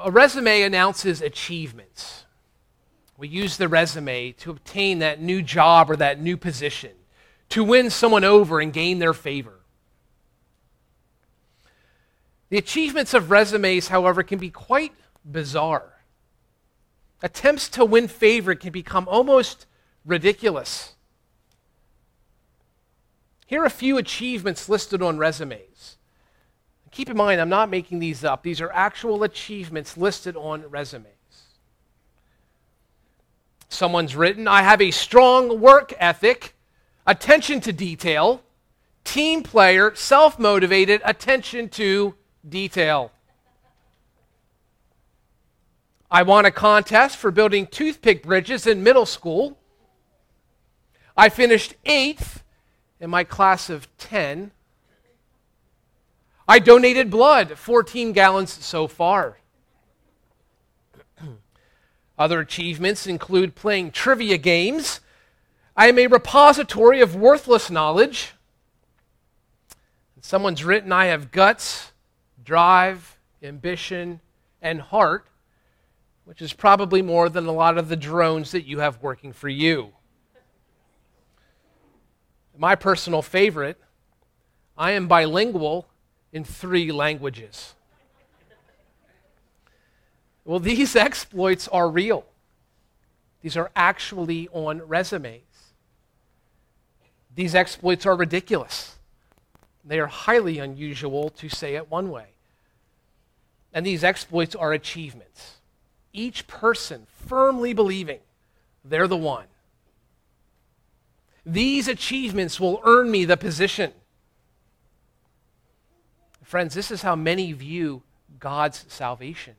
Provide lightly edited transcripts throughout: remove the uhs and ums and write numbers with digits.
A resume announces achievements. We use the resume to obtain that new job or that new position, to win someone over and gain their favor. The achievements of resumes, however, can be quite bizarre. Attempts to win favor can become almost ridiculous. Here are a few achievements listed on resumes. Keep in mind, I'm not making these up. These are actual achievements listed on resumes. Someone's written, I have a strong work ethic, attention to detail, team player, self-motivated, attention to detail. I won a contest for building toothpick bridges in middle school. I finished 8th in my class of 10. I donated blood, 14 gallons so far. Other achievements include playing trivia games. I am a repository of worthless knowledge. Someone's written, I have guts, drive, ambition, and heart, which is probably more than a lot of the drones that you have working for you. My personal favorite, I am bilingual in 3 languages. Well, these exploits are real. These are actually on resumes. These exploits are ridiculous. They are highly unusual, to say it one way. And these exploits are achievements. Each person firmly believing they're the one. These achievements will earn me the position. Friends, this is how many view God's salvation.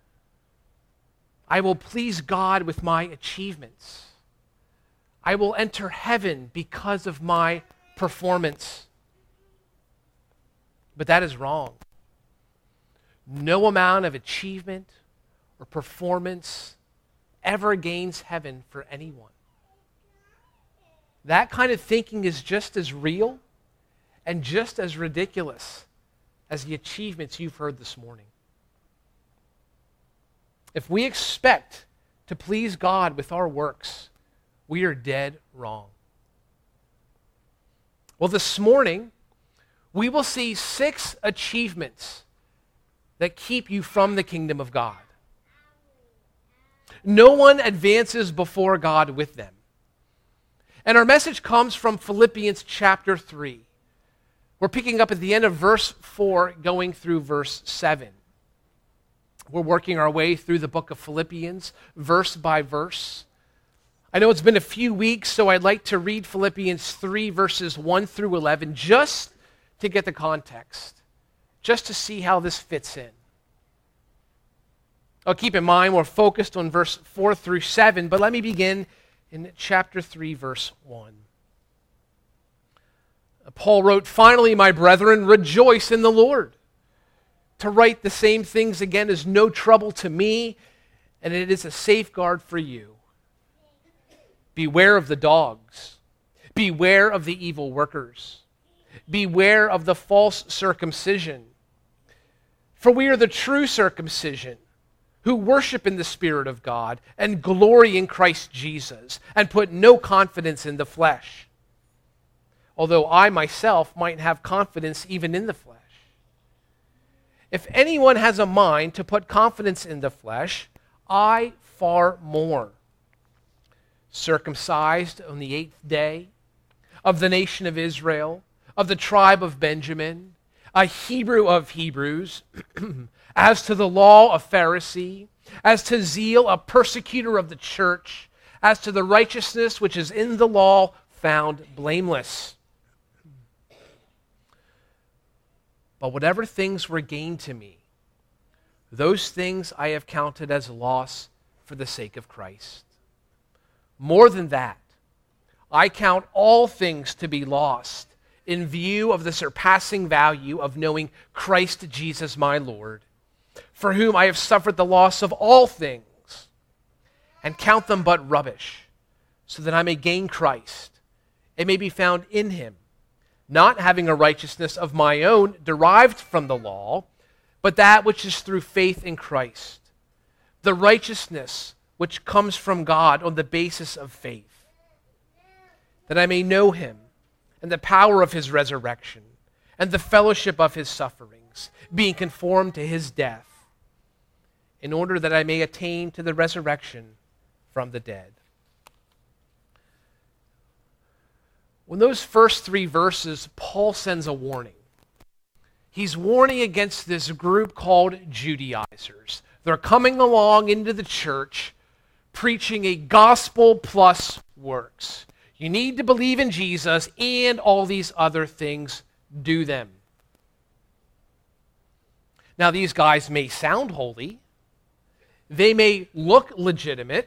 I will please God with my achievements. I will enter heaven because of my performance. But that is wrong. No amount of achievement or performance ever gains heaven for anyone. That kind of thinking is just as real and just as ridiculous as the achievements you've heard this morning. If we expect to please God with our works, we are dead wrong. Well, this morning, we will see 6 achievements that keep you from the kingdom of God. No one advances before God with them. And our message comes from Philippians chapter 3. We're picking up at the end of verse 4, going through verse 7. We're working our way through the book of Philippians, verse by verse. I know it's been a few weeks, so I'd like to read Philippians 3, verses 1 through 11, just to get the context, just to see how this fits in. Oh, keep in mind, we're focused on verse 4 through 7, but let me begin in chapter 3, verse 1. Paul wrote, Finally, my brethren, rejoice in the Lord. To write the same things again is no trouble to me, and it is a safeguard for you. Beware of the dogs. Beware of the evil workers. Beware of the false circumcision. For we are the true circumcision, who worship in the Spirit of God and glory in Christ Jesus and put no confidence in the flesh. Although I myself might have confidence even in the flesh. If anyone has a mind to put confidence in the flesh, I far more. Circumcised on the 8th day, of the nation of Israel, of the tribe of Benjamin, a Hebrew of Hebrews, as to the law, a Pharisee, as to zeal, a persecutor of the church, as to the righteousness which is in the law, found blameless. But whatever things were gained to me, those things I have counted as loss for the sake of Christ. More than that, I count all things to be lost in view of the surpassing value of knowing Christ Jesus my Lord, for whom I have suffered the loss of all things, and count them but rubbish, so that I may gain Christ, and may be found in him, not having a righteousness of my own derived from the law, but that which is through faith in Christ, the righteousness which comes from God on the basis of faith, that I may know him and the power of his resurrection and the fellowship of his sufferings, being conformed to his death, in order that I may attain to the resurrection from the dead. When those first 3 verses, Paul sends a warning. He's warning against this group called Judaizers. They're coming along into the church preaching a gospel plus works. You need to believe in Jesus and all these other things, do them. Now, these guys may sound holy. They may look legitimate.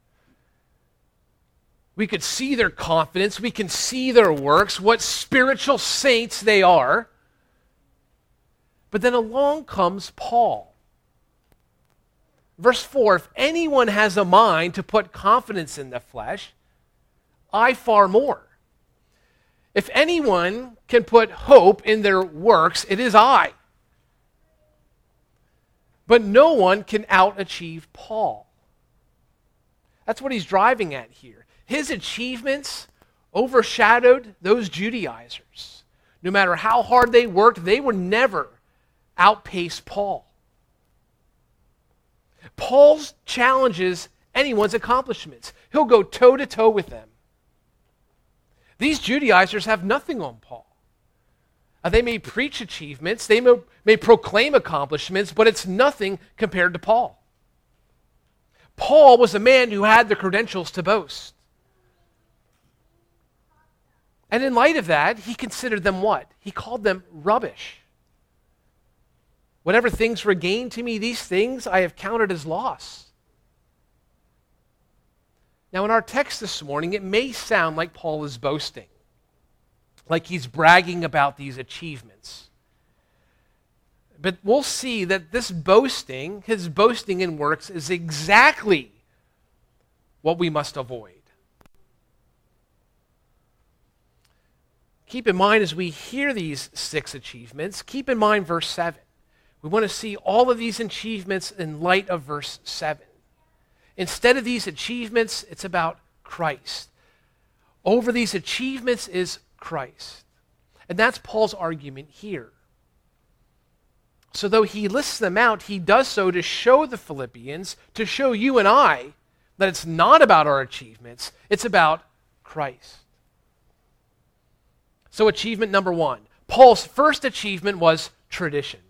We could see their confidence. We can see their works, what spiritual saints they are. But then along comes Paul. Verse 4, if anyone has a mind to put confidence in the flesh, I far more. If anyone can put hope in their works, it is I. But no one can out-achieve Paul. That's what he's driving at here. His achievements overshadowed those Judaizers. No matter how hard they worked, they would never outpace Paul. Paul challenges anyone's accomplishments. He'll go toe-to-toe with them. These Judaizers have nothing on Paul. They may preach achievements, they may proclaim accomplishments, but it's nothing compared to Paul. Paul was a man who had the credentials to boast. And in light of that, he considered them what? He called them rubbish. Whatever things were gained to me, these things I have counted as loss. Now, in our text this morning, it may sound like Paul is boasting, like he's bragging about these achievements. But we'll see that this boasting, his boasting in works, is exactly what we must avoid. Keep in mind as we hear these 6 achievements, keep in mind verse 7. We want to see all of these achievements in light of verse 7. Instead of these achievements, it's about Christ. Over these achievements is Christ. And that's Paul's argument here. So though he lists them out, he does so to show the Philippians, to show you and I, that it's not about our achievements, it's about Christ. So achievement number 1. Paul's first achievement was tradition.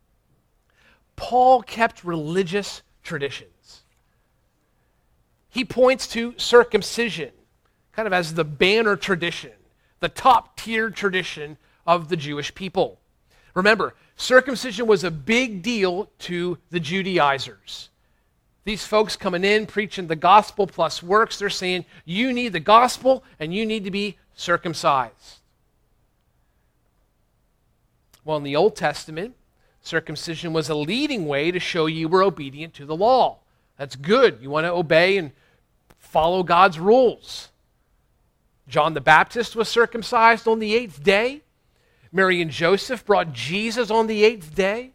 Paul kept religious traditions. He points to circumcision, kind of as the banner tradition, the top-tier tradition of the Jewish people. Remember, circumcision was a big deal to the Judaizers. These folks coming in, preaching the gospel plus works, they're saying, you need the gospel and you need to be circumcised. Well, in the Old Testament, circumcision was a leading way to show you were obedient to the law. That's good. You want to obey and follow God's rules. John the Baptist was circumcised on the 8th day. Mary and Joseph brought Jesus on the 8th day.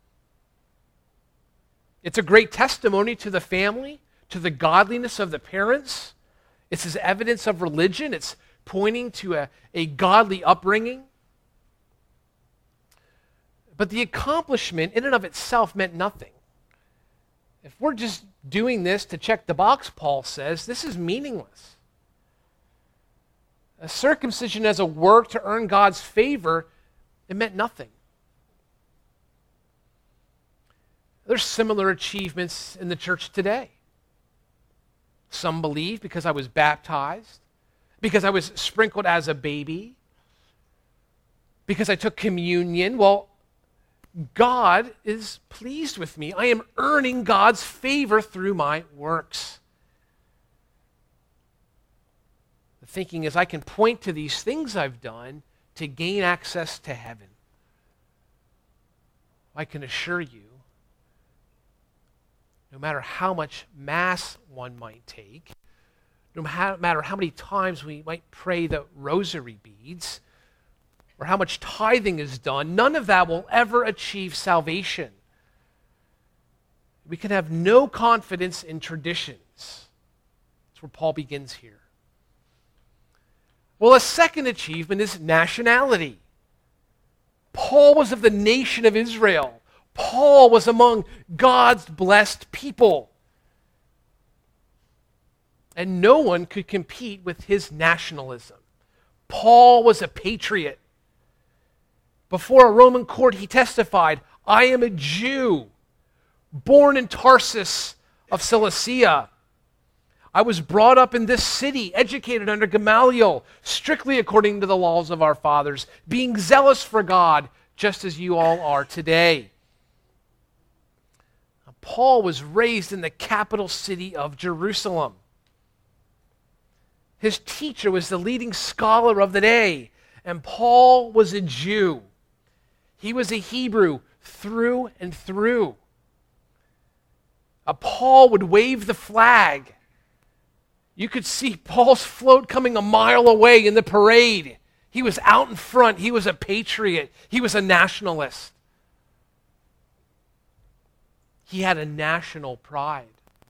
It's a great testimony to the family, to the godliness of the parents. It's as evidence of religion. It's pointing to a godly upbringing. But the accomplishment in and of itself meant nothing. If we're just doing this to check the box, Paul says, this is meaningless. A circumcision as a work to earn God's favor, it meant nothing. There's similar achievements in the church today. Some believe because I was baptized, because I was sprinkled as a baby, because I took communion. Well, God is pleased with me. I am earning God's favor through my works. The thinking is I can point to these things I've done to gain access to heaven. I can assure you, no matter how much Mass one might take, no matter how many times we might pray the rosary beads, or how much tithing is done, none of that will ever achieve salvation. We can have no confidence in traditions. That's where Paul begins here. Well, a second achievement is nationality. Paul was of the nation of Israel. Paul was among God's blessed people. And no one could compete with his nationalism. Paul was a patriot. Before a Roman court, he testified, "I am a Jew, born in Tarsus of Cilicia. I was brought up in this city, educated under Gamaliel, strictly according to the laws of our fathers, being zealous for God, just as you all are today." Now, Paul was raised in the capital city of Jerusalem. His teacher was the leading scholar of the day, and Paul was a Jew. He was a Hebrew through and through. Paul would wave the flag. You could see Paul's float coming a mile away in the parade. He was out in front. He was a patriot. He was a nationalist. He had a national pride.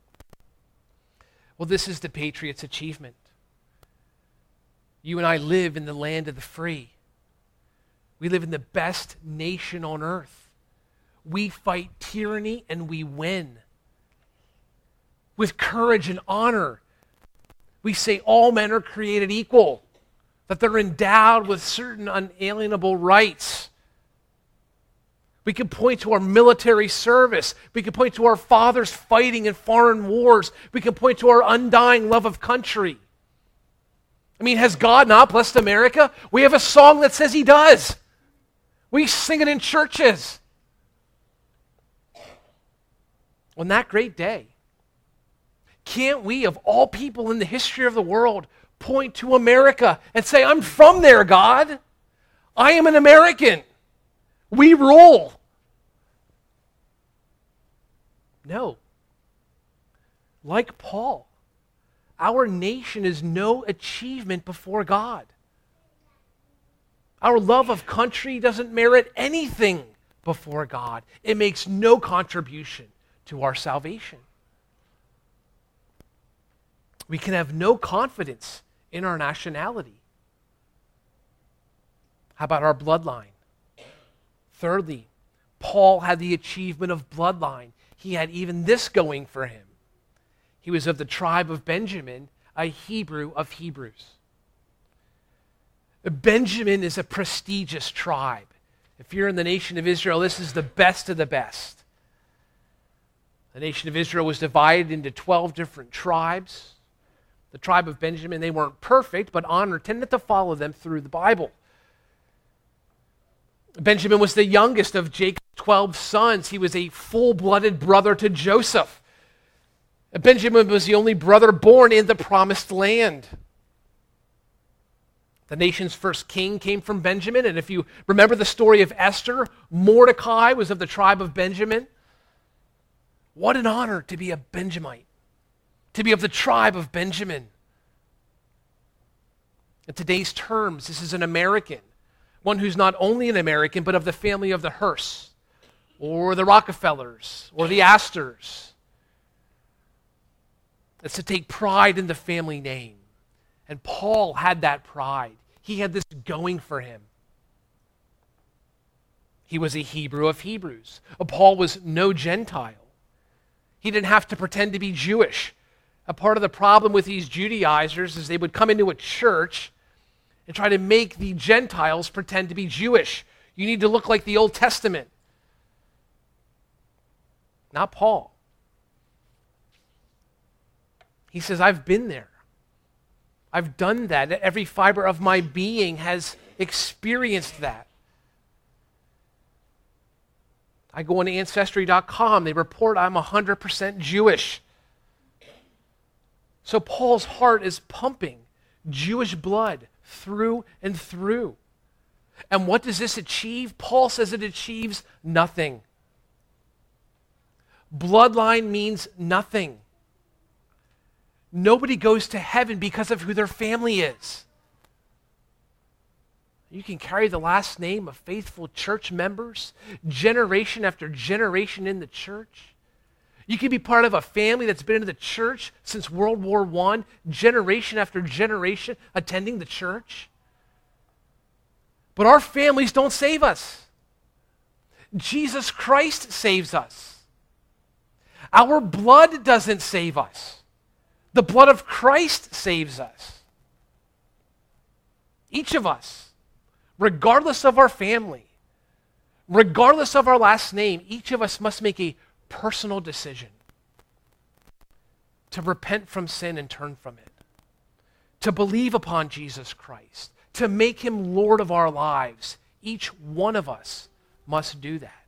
Well, this is the patriot's achievement. You and I live in the land of the free. We live in the best nation on earth. We fight tyranny and we win. With courage and honor, we say all men are created equal, that they're endowed with certain unalienable rights. We can point to our military service. We can point to our fathers fighting in foreign wars. We can point to our undying love of country. I mean, has God not blessed America? We have a song that says he does. We sing it in churches. On that great day, can't we, of all people in the history of the world, point to America and say, "I'm from there, God. I am an American. We rule"? No. Like Paul, our nation is no achievement before God. Our love of country doesn't merit anything before God. It makes no contribution to our salvation. We can have no confidence in our nationality. How about our bloodline? Thirdly, Paul had the achievement of bloodline. He had even this going for him. He was of the tribe of Benjamin, a Hebrew of Hebrews. Benjamin is a prestigious tribe. If you're in the nation of Israel, this is the best of the best. The nation of Israel was divided into 12 different tribes. The tribe of Benjamin, they weren't perfect, but honor tended to follow them through the Bible. Benjamin was the youngest of Jacob's 12 sons. He was a full-blooded brother to Joseph. Benjamin was the only brother born in the promised land. The nation's first king came from Benjamin, and if you remember the story of Esther, Mordecai was of the tribe of Benjamin. What an honor to be a Benjamite, to be of the tribe of Benjamin. In today's terms, this is an American, one who's not only an American, but of the family of the Hearst, or the Rockefellers, or the Astors. It's to take pride in the family name. And Paul had that pride. He had this going for him. He was a Hebrew of Hebrews. Paul was no Gentile. He didn't have to pretend to be Jewish. A part of the problem with these Judaizers is they would come into a church and try to make the Gentiles pretend to be Jewish. You need to look like the Old Testament. Not Paul. He says, I've been there. I've done that. Every fiber of my being has experienced that. I go on Ancestry.com. They report I'm 100% Jewish. So Paul's heart is pumping Jewish blood through and through. And what does this achieve? Paul says it achieves nothing. Bloodline means nothing. Nobody goes to heaven because of who their family is. You can carry the last name of faithful church members, generation after generation in the church. You can be part of a family that's been in the church since World War I, generation after generation attending the church. But our families don't save us. Jesus Christ saves us. Our blood doesn't save us. The blood of Christ saves us. Each of us, regardless of our family, regardless of our last name, each of us must make a personal decision to repent from sin and turn from it, to believe upon Jesus Christ, to make him Lord of our lives. Each one of us must do that.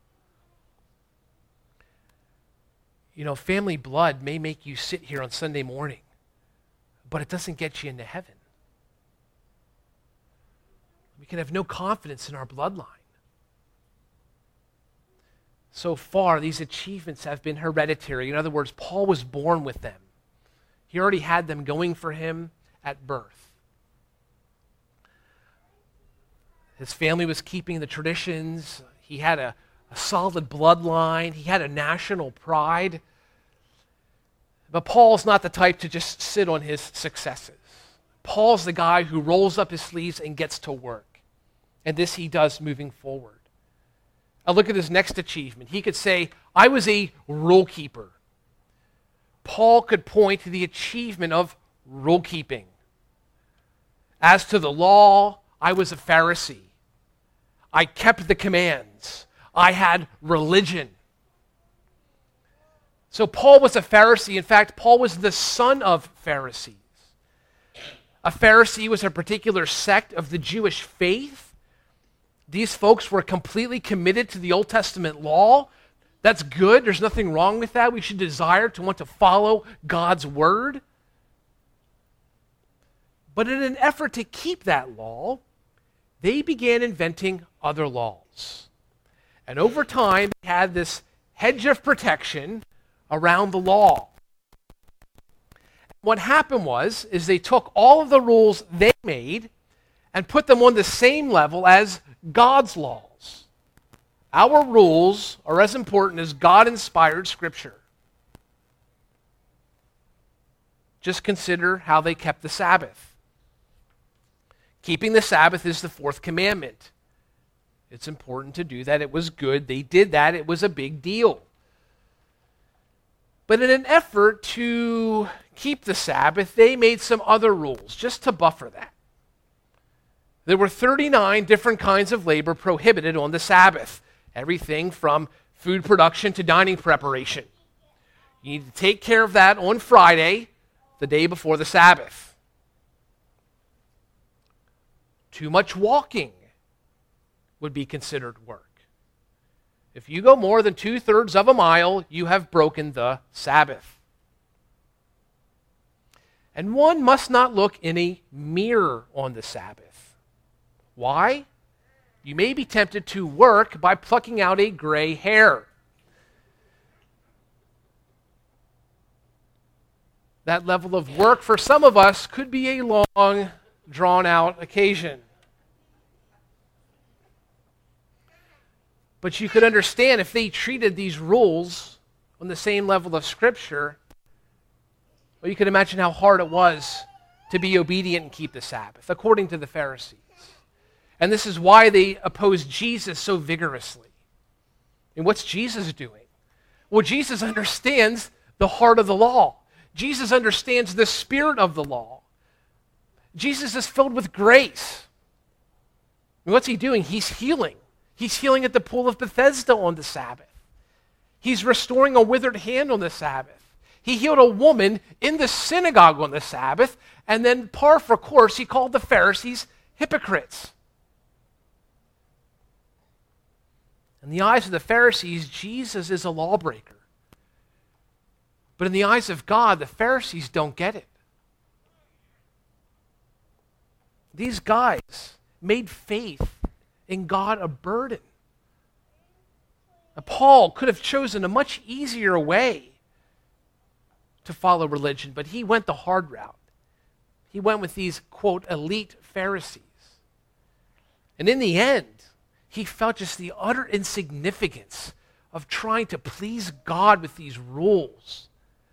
You know, family blood may make you sit here on Sunday morning, but it doesn't get you into heaven. We can have no confidence in our bloodline. So far, these achievements have been hereditary. In other words, Paul was born with them. He already had them going for him at birth. His family was keeping the traditions. He had a solid bloodline. He had a national pride. But Paul's not the type to just sit on his successes. Paul's the guy who rolls up his sleeves and gets to work. And this he does moving forward. Now look at his next achievement. He could say, I was a rule keeper. Paul could point to the achievement of rule keeping. As to the law, I was a Pharisee. I kept the commands. I had religion. So Paul was a Pharisee. In fact, Paul was the son of Pharisees. A Pharisee was a particular sect of the Jewish faith. These folks were completely committed to the Old Testament law. That's good. There's nothing wrong with that. We should desire to want to follow God's word. But in an effort to keep that law, they began inventing other laws. And over time, they had this hedge of protection around the law. What happened is they took all of the rules they made and put them on the same level as God's laws. Our rules are as important as God-inspired Scripture. Just consider how they kept the Sabbath. Keeping the Sabbath is the fourth commandment. It's important to do that. It was good. They did that. It was a big deal. But in an effort to keep the Sabbath, they made some other rules just to buffer that. There were 39 different kinds of labor prohibited on the Sabbath. Everything from food production to dining preparation. You need to take care of that on Friday, the day before the Sabbath. Too much walking would be considered work. If you go more than 2/3 of a mile, you have broken the Sabbath. And one must not look in a mirror on the Sabbath. Why? You may be tempted to work by plucking out a gray hair. That level of work for some of us could be a long, drawn-out occasion. But you could understand if they treated these rules on the same level of Scripture, well, you could imagine how hard it was to be obedient and keep the Sabbath, according to the Pharisees. And this is why they opposed Jesus so vigorously. And what's Jesus doing? Well, Jesus understands the heart of the law. Jesus understands the spirit of the law. Jesus is filled with grace. And what's he doing? He's healing. He's healing at the pool of Bethesda on the Sabbath. He's restoring a withered hand on the Sabbath. He healed a woman in the synagogue on the Sabbath, and then par for course, he called the Pharisees hypocrites. In the eyes of the Pharisees, Jesus is a lawbreaker. But in the eyes of God, the Pharisees don't get it. These guys made faith in God a burden. Now, Paul could have chosen a much easier way to follow religion, but he went the hard route. He went with these, quote, elite Pharisees. And in the end, he felt just the utter insignificance of trying to please God with these rules.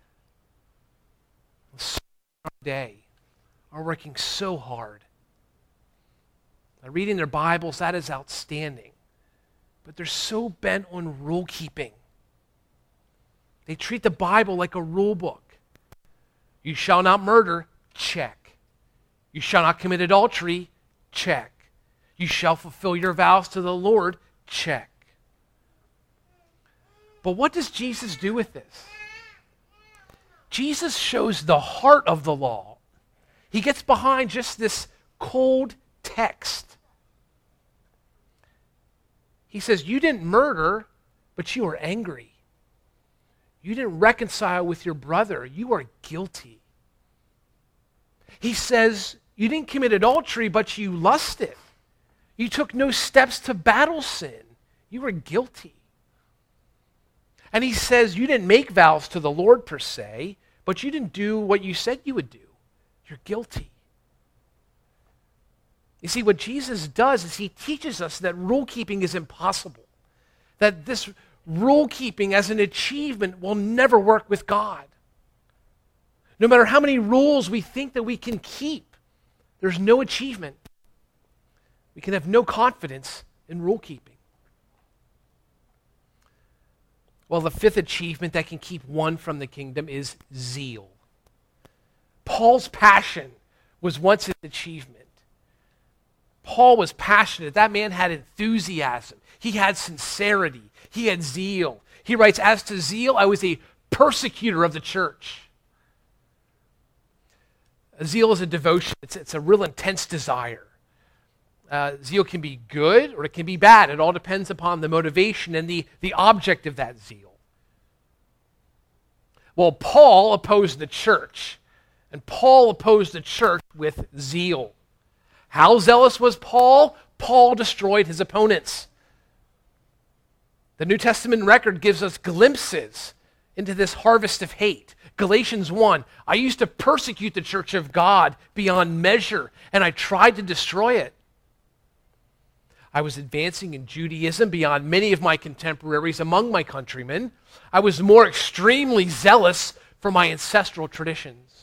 Day are working so hard. Now, reading their Bibles, that is outstanding. But they're so bent on rule keeping. They treat the Bible like a rule book. You shall not murder, check. You shall not commit adultery, check. You shall fulfill your vows to the Lord, check. But what does Jesus do with this? Jesus shows the heart of the law. He gets behind just this cold text. He says, you didn't murder, but you are angry. You didn't reconcile with your brother. You are guilty. He says, you didn't commit adultery, but you lusted. You took no steps to battle sin. You were guilty. And he says, you didn't make vows to the Lord per se, but you didn't do what you said you would do. You're guilty. You see, what Jesus does is he teaches us that rule keeping is impossible. That this rule keeping as an achievement will never work with God. No matter how many rules we think that we can keep, there's no achievement. We can have no confidence in rule keeping. Well, the fifth achievement that can keep one from the kingdom is zeal. Paul's passion was once an achievement. Paul was passionate. That man had enthusiasm. He had sincerity. He had zeal. He writes, as to zeal, I was a persecutor of the church. Zeal is a devotion. It's a real intense desire. Zeal can be good or it can be bad. It all depends upon the motivation and the object of that zeal. Well, Paul opposed the church, and Paul opposed the church with zeal. How zealous was Paul? Paul destroyed his opponents. The New Testament record gives us glimpses into this harvest of hate. Galatians 1, I used to persecute the church of God beyond measure, and I tried to destroy it. I was advancing in Judaism beyond many of my contemporaries among my countrymen. I was more extremely zealous for my ancestral traditions.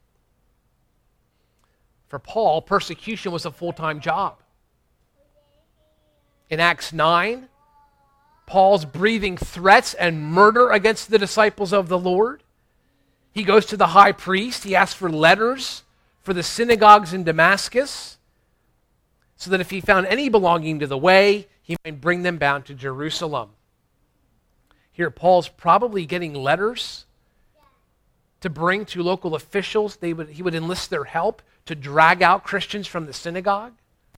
For Paul, persecution was a full-time job. In Acts 9, Paul's breathing threats and murder against the disciples of the Lord. He goes to the high priest. He asks for letters for the synagogues in Damascus, so that if he found any belonging to the way, he might bring them bound to Jerusalem. Here, Paul's probably getting letters to bring to local officials. He would enlist their help to drag out Christians from the synagogue.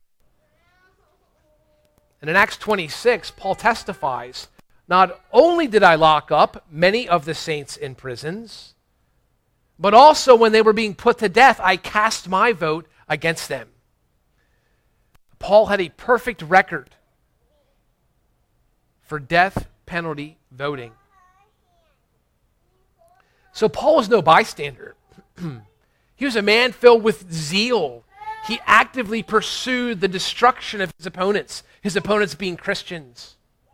And in Acts 26, Paul testifies, not only did I lock up many of the saints in prisons, but also when they were being put to death, I cast my vote against them. Paul had a perfect record for death penalty voting. So Paul was no bystander. He was a man filled with zeal. He actively pursued the destruction of his opponents being Christians.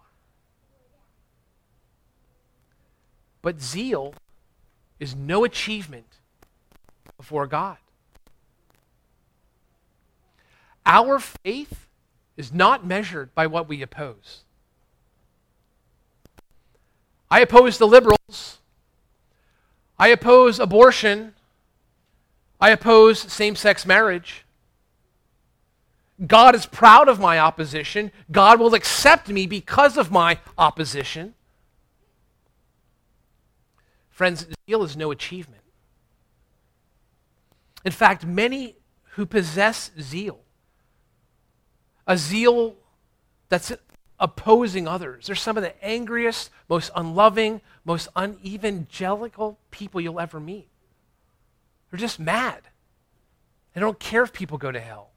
But zeal is no achievement before God. Our faith is not measured by what we oppose. I oppose the liberals. I oppose abortion. I oppose same-sex marriage. God is proud of my opposition. God will accept me because of my opposition. Friends, zeal is no achievement. In fact, many who possess zeal, a zeal that's opposing others. They're some of the angriest, most unloving, most unevangelical people you'll ever meet. They're just mad. They don't care if people go to hell.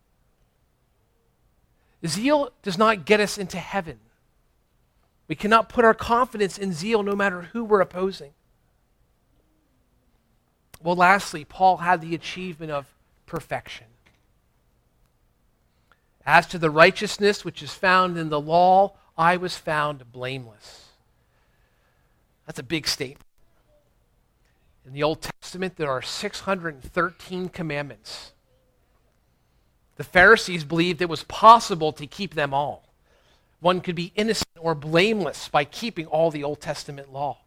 Zeal does not get us into heaven. We cannot put our confidence in zeal no matter who we're opposing. Well, lastly, Paul had the achievement of perfection. As to the righteousness which is found in the law, I was found blameless. That's a big statement. In the Old Testament, there are 613 commandments. The Pharisees believed it was possible to keep them all. One could be innocent or blameless by keeping all the Old Testament law.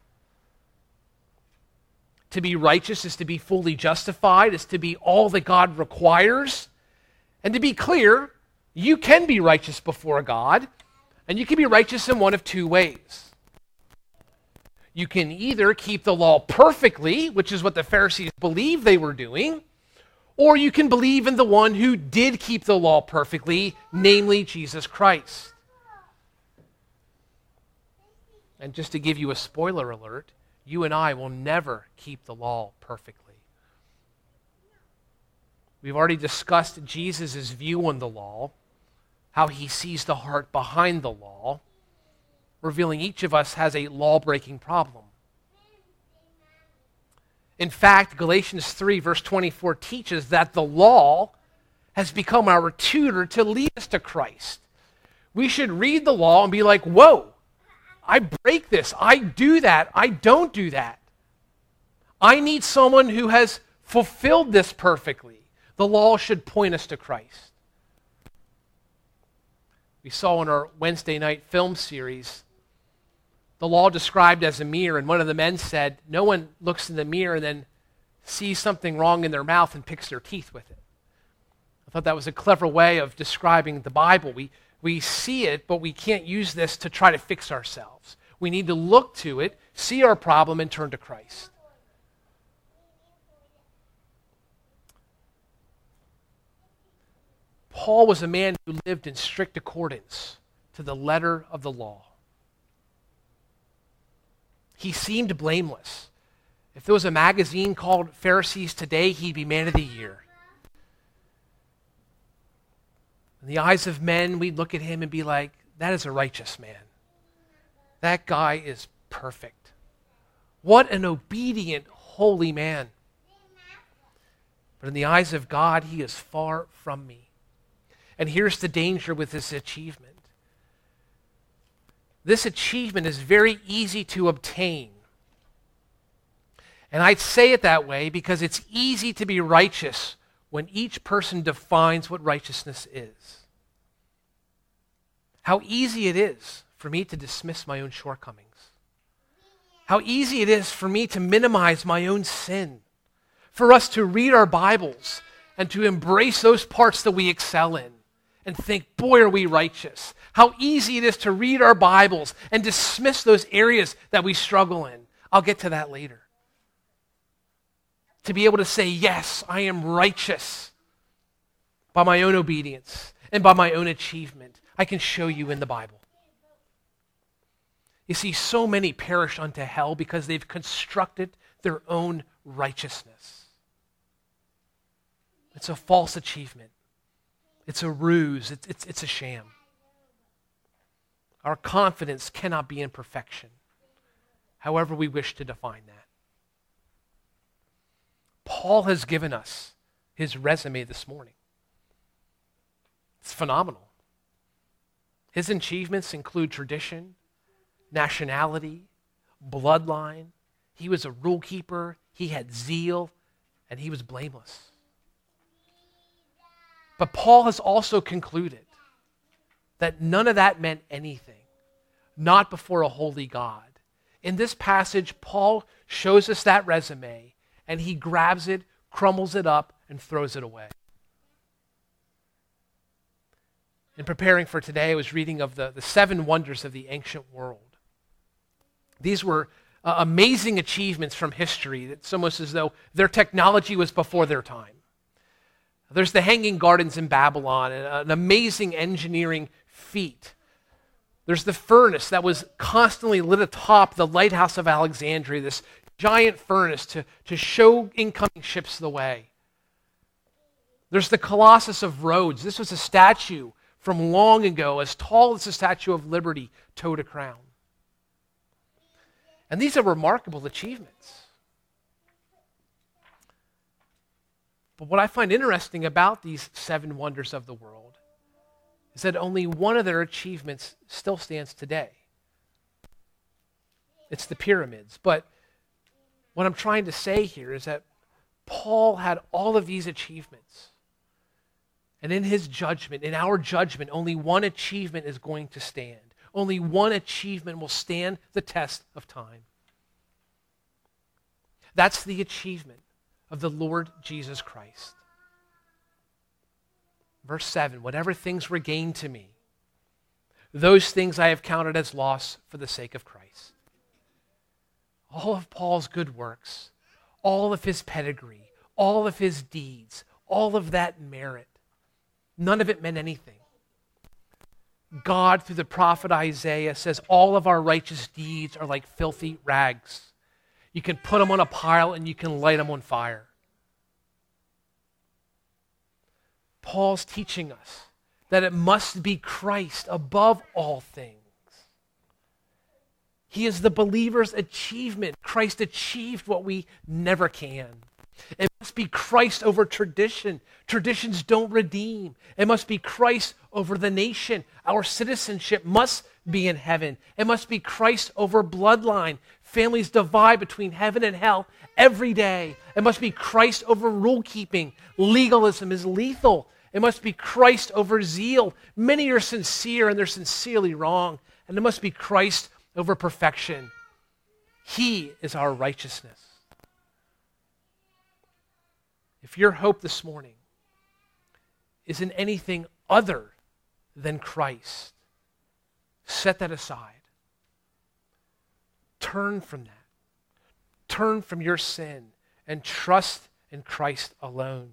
To be righteous is to be fully justified, is to be all that God requires. And to be clear, you can be righteous before God, and you can be righteous in one of two ways. You can either keep the law perfectly, which is what the Pharisees believed they were doing, or you can believe in the one who did keep the law perfectly, namely Jesus Christ. And just to give you a spoiler alert, you and I will never keep the law perfectly. We've already discussed Jesus' view on the law, how he sees the heart behind the law, revealing each of us has a law-breaking problem. In fact, Galatians 3, verse 24 teaches that the law has become our tutor to lead us to Christ. We should read the law and be like, whoa, I break this, I do that, I don't do that. I need someone who has fulfilled this perfectly. The law should point us to Christ. We saw in our Wednesday night film series, the law described as a mirror, and one of the men said, no one looks in the mirror and then sees something wrong in their mouth and picks their teeth with it. I thought that was a clever way of describing the Bible. We see it, but we can't use this to try to fix ourselves. We need to look to it, see our problem, and turn to Christ. Paul was a man who lived in strict accordance to the letter of the law. He seemed blameless. If there was a magazine called Pharisees Today, he'd be man of the year. In the eyes of men, we'd look at him and be like, that is a righteous man. That guy is perfect. What an obedient, holy man. But in the eyes of God, he is far from me. And here's the danger with this achievement. This achievement is very easy to obtain. And I'd say it that way because it's easy to be righteous when each person defines what righteousness is. How easy it is for me to dismiss my own shortcomings. How easy it is for me to minimize my own sin. For us to read our Bibles and to embrace those parts that we excel in and think, boy, are we righteous. How easy it is to read our Bibles and dismiss those areas that we struggle in. I'll get to that later. To be able to say, yes, I am righteous by my own obedience and by my own achievement. I can show you in the Bible. You see, so many perish unto hell because they've constructed their own righteousness. It's a false achievement. It's a ruse. It's a sham. Our confidence cannot be in perfection, however we wish to define that. Paul has given us his resume this morning. It's phenomenal. His achievements include tradition, nationality, bloodline. He was a rule keeper. He had zeal, and he was blameless. But Paul has also concluded that none of that meant anything, not before a holy God. In this passage, Paul shows us that resume, and he grabs it, crumbles it up, and throws it away. In preparing for today, I was reading of the 7 wonders of the ancient world. These were amazing achievements from history. It's almost as though their technology was before their time. There's the Hanging Gardens in Babylon, an amazing engineering feat. There's the furnace that was constantly lit atop the lighthouse of Alexandria, this giant furnace to show incoming ships the way. There's the Colossus of Rhodes. This was a statue from long ago, as tall as the Statue of Liberty, towed a crown. And these are remarkable achievements. But what I find interesting about these 7 wonders of the world is that only one of their achievements still stands today. It's the pyramids. But what I'm trying to say here is that Paul had all of these achievements. And in his judgment, in our judgment, only one achievement is going to stand. Only one achievement will stand the test of time. That's the achievement of the Lord Jesus Christ. Verse 7, whatever things were gained to me, those things I have counted as loss for the sake of Christ. All of Paul's good works, all of his pedigree, all of his deeds, all of that merit, none of it meant anything. God, through the prophet Isaiah, says all of our righteous deeds are like filthy rags. You can put them on a pile and you can light them on fire. Paul's teaching us that it must be Christ above all things. He is the believer's achievement. Christ achieved what we never can. It must be Christ over tradition. Traditions don't redeem. It must be Christ over the nation. Our citizenship must be in heaven. It must be Christ over bloodline. Families divide between heaven and hell every day. It must be Christ over rule keeping. Legalism is lethal. It must be Christ over zeal. Many are sincere and they're sincerely wrong. And it must be Christ over perfection. He is our righteousness. If your hope this morning is in anything other than Christ, set that aside. Turn from that. Turn from your sin and trust in Christ alone.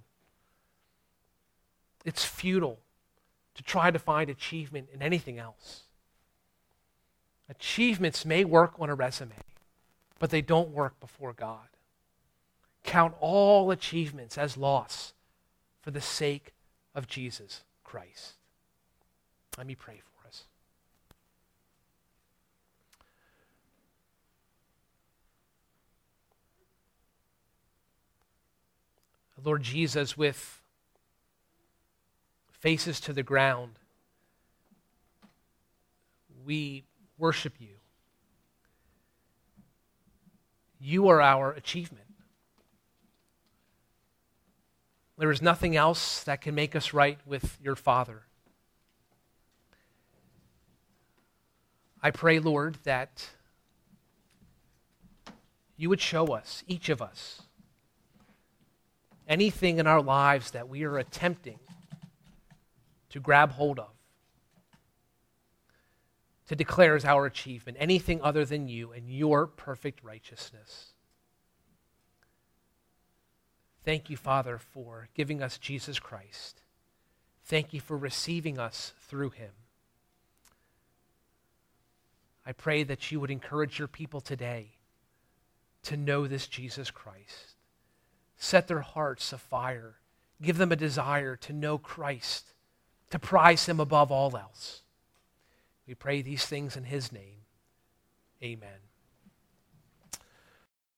It's futile to try to find achievement in anything else. Achievements may work on a resume, but they don't work before God. Count all achievements as loss for the sake of Jesus Christ. Let me pray for us. Lord Jesus, with faces to the ground, we worship you. You are our achievement. There is nothing else that can make us right with your Father. I pray, Lord, that you would show us, each of us, anything in our lives that we are attempting to grab hold of, to declare as our achievement, anything other than you and your perfect righteousness. Thank you, Father, for giving us Jesus Christ. Thank you for receiving us through him. I pray that you would encourage your people today to know this Jesus Christ. Set their hearts afire. Give them a desire to know Christ, to prize him above all else. We pray these things in his name. Amen.